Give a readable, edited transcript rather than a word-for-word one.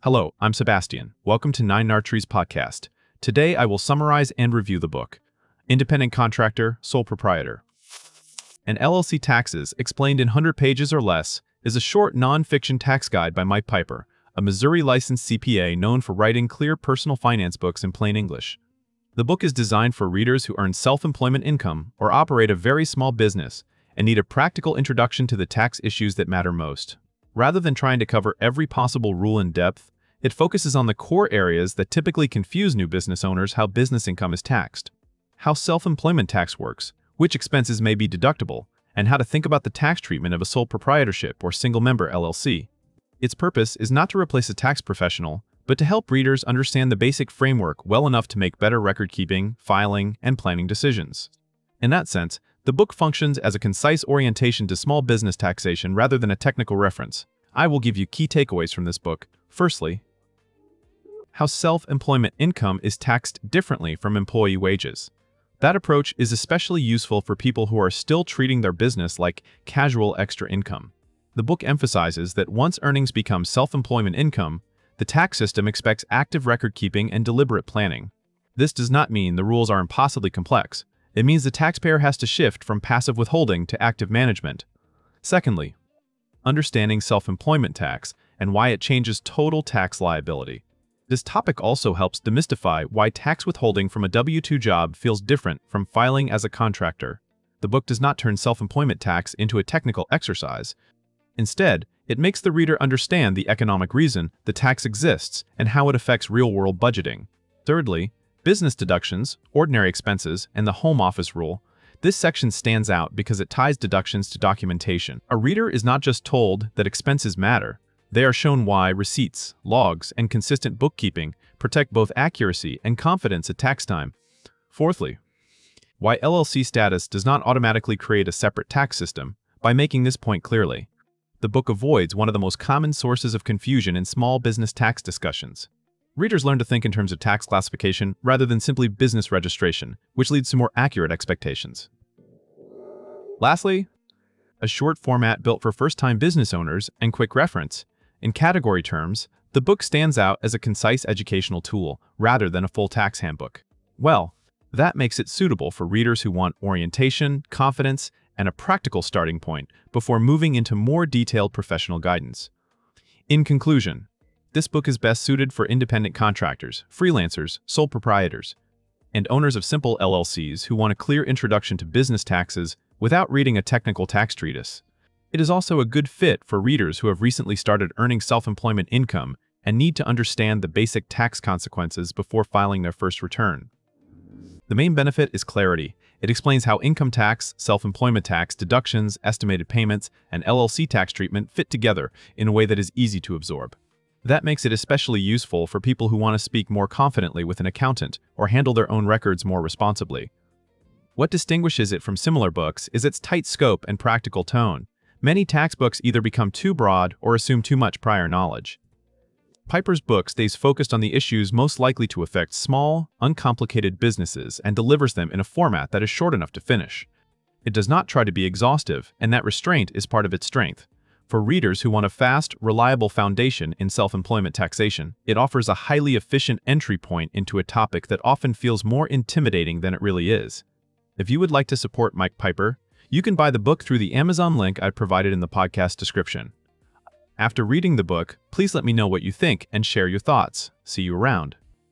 Hello, I'm Sebastian. Welcome to Nine Nartrees Podcast. Today I will summarize and review the book, Independent Contractor, Sole Proprietor. An LLC Taxes, Explained in 100 Pages or Less, is a short non-fiction tax guide by Mike Piper, a Missouri-licensed CPA known for writing clear personal finance books in plain English. The book is designed for readers who earn self-employment income or operate a very small business and need a practical introduction to the tax issues that matter most. Rather than trying to cover every possible rule in depth, it focuses on the core areas that typically confuse new business owners: how business income is taxed, how self-employment tax works, which expenses may be deductible, and how to think about the tax treatment of a sole proprietorship or single-member LLC. Its purpose is not to replace a tax professional, but to help readers understand the basic framework well enough to make better record-keeping, filing, and planning decisions. In that sense, the book functions as a concise orientation to small business taxation rather than a technical reference. I will give you key takeaways from this book. Firstly, how self-employment income is taxed differently from employee wages. That approach is especially useful for people who are still treating their business like casual extra income. The book emphasizes that once earnings become self-employment income, the tax system expects active record-keeping and deliberate planning. This does not mean the rules are impossibly complex. It means the taxpayer has to shift from passive withholding to active management. Secondly, understanding self-employment tax and why it changes total tax liability. This topic also helps demystify why tax withholding from a W-2 job feels different from filing as a contractor. The book does not turn self-employment tax into a technical exercise. Instead, it makes the reader understand the economic reason the tax exists and how it affects real-world budgeting. Thirdly, business deductions, ordinary expenses, and the home office rule. This section stands out because it ties deductions to documentation. A reader is not just told that expenses matter. They are shown why receipts, logs, and consistent bookkeeping protect both accuracy and confidence at tax time. Fourthly, why LLC status does not automatically create a separate tax system. By making this point clearly, the book avoids one of the most common sources of confusion in small business tax discussions. Readers learn to think in terms of tax classification rather than simply business registration, which leads to more accurate expectations. Lastly, a short format built for first-time business owners and quick reference. In category terms, the book stands out as a concise educational tool rather than a full tax handbook. Well, that makes it suitable for readers who want orientation, confidence, and a practical starting point before moving into more detailed professional guidance. In conclusion, this book is best suited for independent contractors, freelancers, sole proprietors, and owners of simple LLCs who want a clear introduction to business taxes without reading a technical tax treatise. It is also a good fit for readers who have recently started earning self-employment income and need to understand the basic tax consequences before filing their first return. The main benefit is clarity. It explains how income tax, self-employment tax, deductions, estimated payments, and LLC tax treatment fit together in a way that is easy to absorb. That makes it especially useful for people who want to speak more confidently with an accountant or handle their own records more responsibly. What distinguishes it from similar books is its tight scope and practical tone. Many tax books either become too broad or assume too much prior knowledge. Piper's book stays focused on the issues most likely to affect small, uncomplicated businesses and delivers them in a format that is short enough to finish. It does not try to be exhaustive, and that restraint is part of its strength. For readers who want a fast, reliable foundation in self-employment taxation, it offers a highly efficient entry point into a topic that often feels more intimidating than it really is. If you would like to support Mike Piper, you can buy the book through the Amazon link I provided in the podcast description. After reading the book, please let me know what you think and share your thoughts. See you around.